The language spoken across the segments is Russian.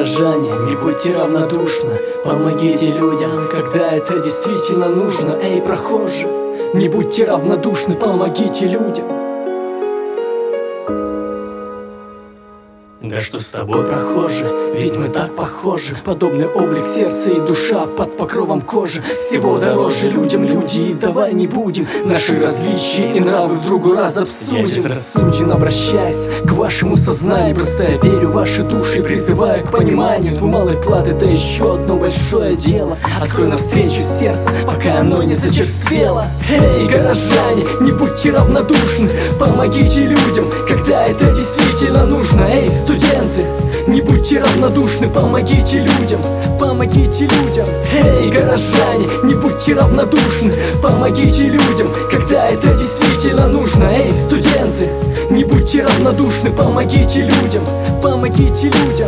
горожане, не будьте равнодушны, помогите людям, когда это действительно нужно. Эй, прохожие, не будьте равнодушны, помогите людям. Да что с тобой, прохожий, ведь мы так похожи. Подобный облик, сердца и душа под покровом кожи. Всего дороже людям люди, и давай не будем наши различия и нравы в другой раз обсудим. Я безрассуден, обращаясь к вашему сознанию. Просто я верю в ваши души и призываю к пониманию. Твой малый вклад — это еще одно большое дело. Открой навстречу сердце, пока оно не зачерствело. Эй, горожане, не будьте равнодушны, помогите людям, когда это действительно нужно. Эй, студенты, не будьте равнодушны, помогите людям, помогите людям. Эй, горожане, не будьте равнодушны, помогите людям, когда это действительно нужно. Эй, студенты, не будьте равнодушны, помогите людям, помогите людям.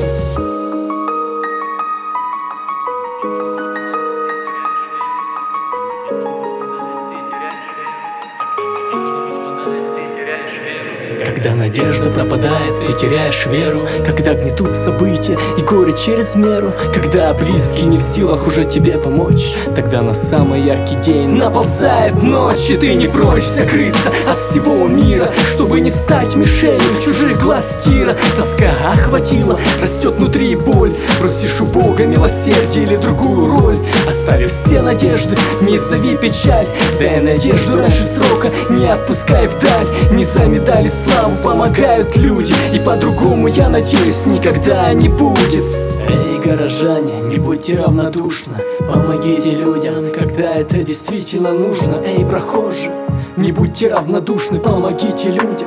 Когда надежда пропадает и теряешь веру, когда гнетут события и горе через меру, когда близкие не в силах уже тебе помочь, тогда на самый яркий день наползает ночь. И ты не прочь закрыться от всего мира, чтобы не стать мишенью чужих глаз тира. Тоска охватила, растет внутри боль, просишь у Бога милосердия или другую роль. Оставив все надежды, не зови печаль, дай надежду раньше срока, не отпускай вдаль. Не за медали славу помогают люди, и по-другому, я надеюсь, никогда не будет. Эй, горожане, не будьте равнодушны, помогите людям, когда это действительно нужно. Эй, прохожие, не будьте равнодушны, помогите людям.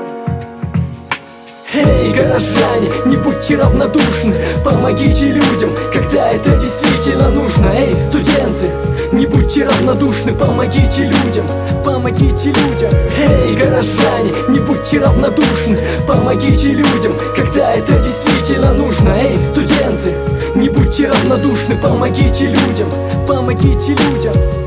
Эй, горожане, не будьте равнодушны, помогите людям, когда это действительно нужно. Эй, студенты, не будьте равнодушны, помогите людям, помогите людям. Эй, горожане, не будьте равнодушны, помогите людям, когда это действительно нужно. Эй, студенты, не будьте равнодушны, помогите людям, помогите людям.